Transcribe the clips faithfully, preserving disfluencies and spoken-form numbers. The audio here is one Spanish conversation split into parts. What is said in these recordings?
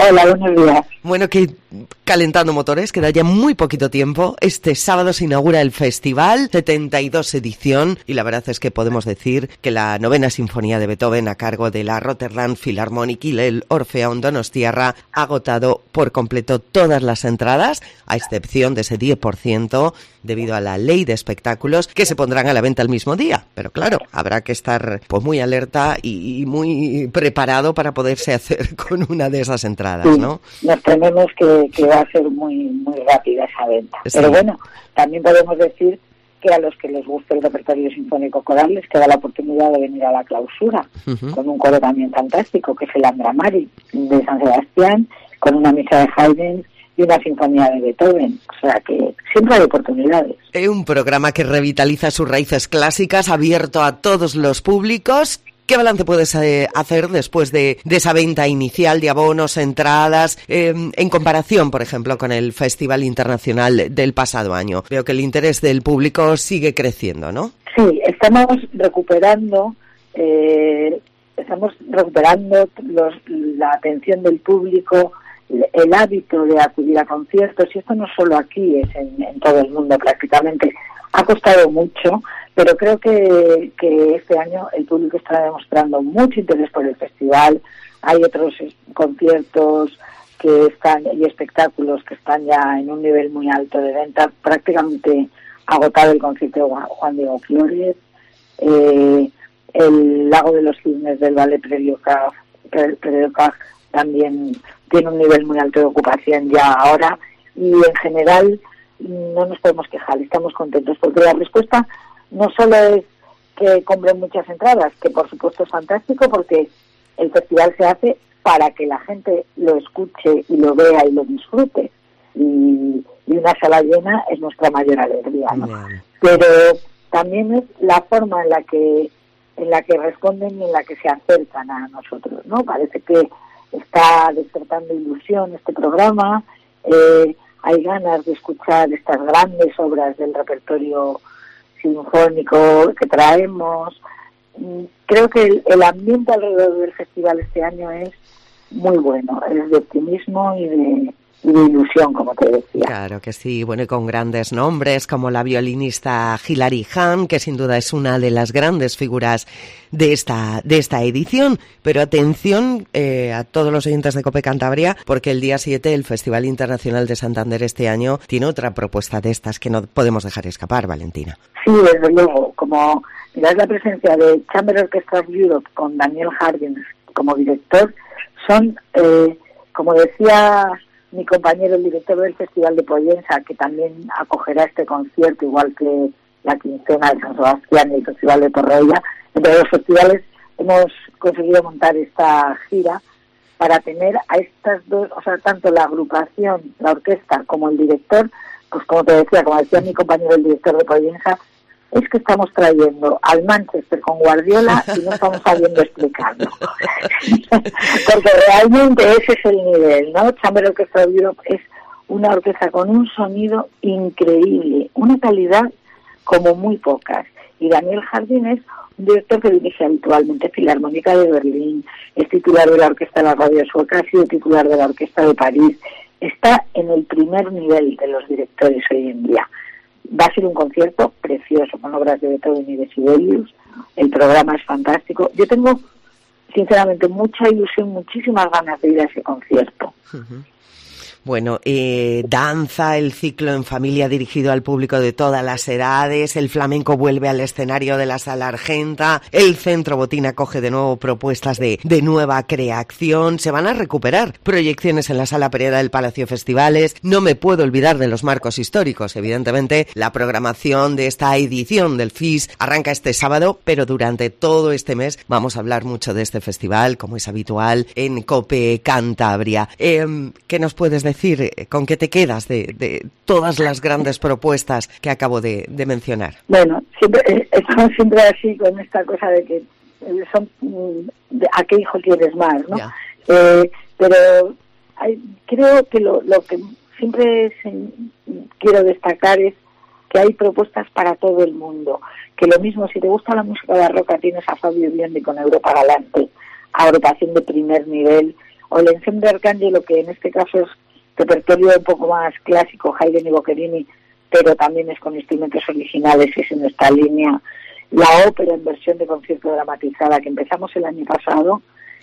Hola, buenos días. Bueno, que calentando motores, queda ya muy poquito tiempo. Este sábado se inaugura el festival, setenta y dos edición, y la verdad es que podemos decir que la novena sinfonía de Beethoven a cargo de la Rotterdam Philharmonic y el Orfeón Donostiarra ha agotado por completo todas las entradas, a excepción de ese diez por ciento debido a la ley de espectáculos que se pondrán a la venta el mismo día. Pero claro, habrá que estar pues muy alerta y, y muy preparado para poderse hacer con una de esas entradas, sí, ¿no? Nos tememos que, que va a ser muy muy rápida esa venta. Sí. Pero bueno, también podemos decir que a los que les guste el repertorio sinfónico coral les queda la oportunidad de venir a la clausura, uh-huh. con un coro también fantástico, que es el Andra Mari de San Sebastián, con una misa de Haydn y una sinfonía de Beethoven. O sea que siempre hay oportunidades. Es un programa que revitaliza sus raíces clásicas, abierto a todos los públicos. ¿Qué balance puedes eh, hacer después de, de esa venta inicial de abonos, entradas, eh, en comparación, por ejemplo, con el Festival Internacional del pasado año? Veo que el interés del público sigue creciendo, ¿no? Sí, estamos recuperando, eh, estamos recuperando los, la atención del público, el hábito de acudir a conciertos, y esto no solo aquí, es en, en todo el mundo prácticamente. Ha costado mucho, pero creo que, que este año el público está demostrando mucho interés por el festival. Hay otros conciertos que están y espectáculos que están ya en un nivel muy alto de venta. Prácticamente agotado el concierto de Juan Diego Flórez, eh, el Lago de los Cisnes del Ballet Prediocag también tiene un nivel muy alto de ocupación ya ahora, y en general no nos podemos quejar, estamos contentos, porque la respuesta no solo es que compren muchas entradas, que por supuesto es fantástico, porque el festival se hace para que la gente lo escuche y lo vea y lo disfrute, y, y una sala llena es nuestra mayor alegría, ¿no? Yeah. Pero también es la forma en la que en la que responden y en la que se acercan a nosotros, ¿no? Parece que está despertando ilusión este programa, eh, hay ganas de escuchar estas grandes obras del repertorio sinfónico que traemos. Creo que el, el ambiente alrededor del festival este año es muy bueno, es de optimismo y de, y de ilusión, como te decía. Claro que sí, bueno, y con grandes nombres como la violinista Hilary Hahn, que sin duda es una de las grandes figuras de esta de esta edición. Pero atención eh, a todos los oyentes de COPE Cantabria, porque el día siete el Festival Internacional de Santander este año tiene otra propuesta de estas que no podemos dejar escapar, Valentina. Sí, desde luego, como miras la presencia de Chamber Orchestra of Europe con Daniel Harding como director, son, eh, como decía mi compañero, el director del Festival de Pollensa, que también acogerá este concierto, igual que la quincena de San Sebastián y el Festival de Torroella. Entre los festivales hemos conseguido montar esta gira para tener a estas dos, o sea, tanto la agrupación, la orquesta, como el director, pues como te decía, como decía mi compañero, el director de Pollensa, es que estamos trayendo al Manchester con Guardiola y no estamos sabiendo explicarlo. Porque realmente ese es el nivel, ¿no? Chamber Orchestra of Europe es una orquesta con un sonido increíble, una calidad como muy pocas. Y Daniel Harding es un director que dirige habitualmente Filarmónica de Berlín, es titular de la Orquesta de la Radio Sueca, ha sido titular de la Orquesta de París, está en el primer nivel de los directores hoy en día. Va a ser un concierto precioso, con obras de Beethoven y de Sibelius. El programa es fantástico. Yo tengo, sinceramente, mucha ilusión, muchísimas ganas de ir a ese concierto. Uh-huh. Bueno, eh, danza, el ciclo en familia dirigido al público de todas las edades, el flamenco vuelve al escenario de la Sala Argenta, el Centro Botín acoge de nuevo propuestas de, de nueva creación, se van a recuperar proyecciones en la Sala Pereda del Palacio Festivales. No me puedo olvidar de los marcos históricos, evidentemente. La programación de esta edición del F I S arranca este sábado, pero durante todo este mes vamos a hablar mucho de este festival, como es habitual en COPE Cantabria. Eh, ¿Qué nos puedes decir? decir, ¿con qué te quedas de, de todas las grandes propuestas que acabo de, de mencionar? Bueno, siempre estamos siempre así con esta cosa de que son de, ¿a qué hijo quieres más? ¿no? Eh, pero hay, creo que lo, lo que siempre se, quiero destacar es que hay propuestas para todo el mundo. Que lo mismo, si te gusta la música barroca, tienes a Fabio Biondi con Europa Galante, agrupación de primer nivel, o el Ensemble Arcángelo, que en este caso es repertorio un poco más clásico, Haydn y Boccherini, pero también es con instrumentos originales, es en esta línea. La ópera en versión de concierto dramatizada, que empezamos el año pasado,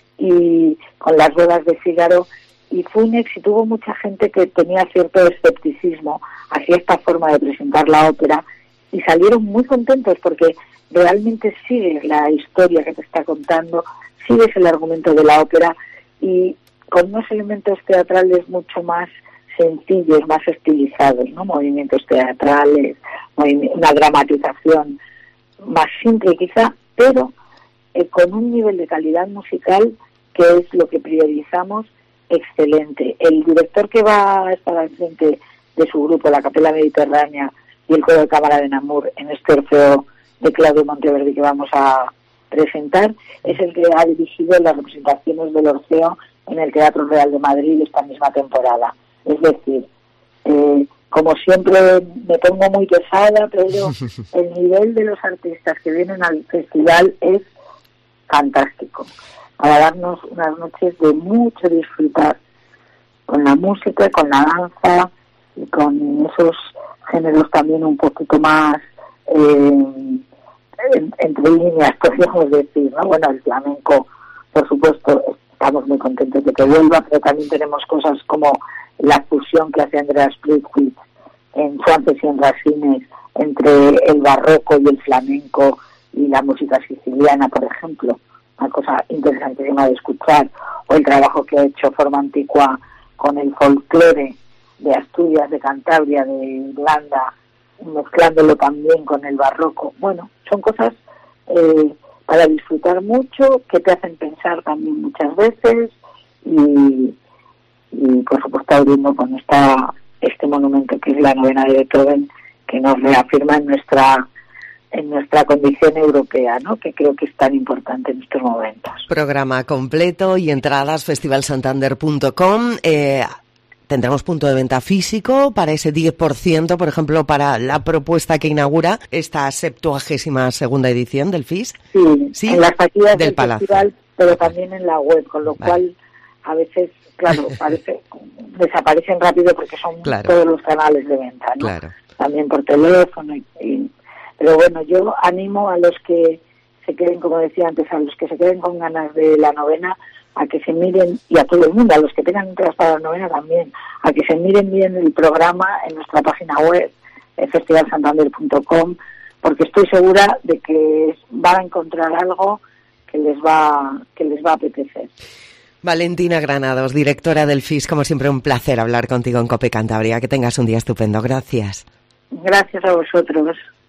y con las bodas de Fígaro, y fue un éxito. Hubo mucha gente que tenía cierto escepticismo hacia esta forma de presentar la ópera, y salieron muy contentos porque realmente sigues la historia que te está contando, sigues el argumento de la ópera, y con unos elementos teatrales mucho más sencillos, más estilizados, ¿no? Movimientos teatrales, movimi- una dramatización más simple quizá, pero eh, con un nivel de calidad musical que es lo que priorizamos, excelente. El director que va a estar al frente de su grupo, la Capella Mediterránea y el Coro de Cámara de Namur, en este Orfeo de Claudio Monteverdi que vamos a presentar, es el que ha dirigido las representaciones del Orfeo en el Teatro Real de Madrid esta misma temporada. Es decir, eh, como siempre me pongo muy pesada, pero el nivel de los artistas que vienen al festival es fantástico, para darnos unas noches de mucho disfrutar con la música, con la danza y con esos géneros también un poquito más eh, en, entre líneas, podríamos decir, ¿no? Bueno, el flamenco, por supuesto, estamos muy contentos de que vuelva, pero también tenemos cosas como la fusión que hace Andreas Pritzwitz en Suances y en Racines entre el barroco y el flamenco y la música siciliana, por ejemplo, una cosa interesantísima de escuchar, o el trabajo que ha hecho Forma Antigua con el folclore de Asturias, de Cantabria, de Irlanda, mezclándolo también con el barroco. Bueno, son cosas eh, para disfrutar mucho, que te hacen pensar también muchas veces, y, y por supuesto abriendo con esta este monumento que es la novena de Beethoven, que nos reafirma en nuestra en nuestra condición europea, ¿no? Que creo que es tan importante en estos momentos. Programa completo y entradas festival santander punto com. Eh, tendremos punto de venta físico para ese diez por ciento, por ejemplo, para la propuesta que inaugura esta septuagésima segunda edición del F I S. Sí, ¿Sí? En las taquillas del, del festival, pero también en la web, con lo vale. cual a veces, claro, parece desaparecen rápido porque son claro. todos los canales de venta, ¿no? Claro. También por teléfono y, y pero bueno, yo animo a los que se queden, como decía antes, a los que se queden con ganas de la novena, a que se miren, y a todo el mundo, a los que tengan entradas para la novena también, a que se miren bien el programa en nuestra página web, festival santander punto com, porque estoy segura de que van a encontrar algo que les va, que les va a apetecer. Valentina Granados, directora del F I S, como siempre un placer hablar contigo en COPE Cantabria. Que tengas un día estupendo. Gracias. Gracias a vosotros.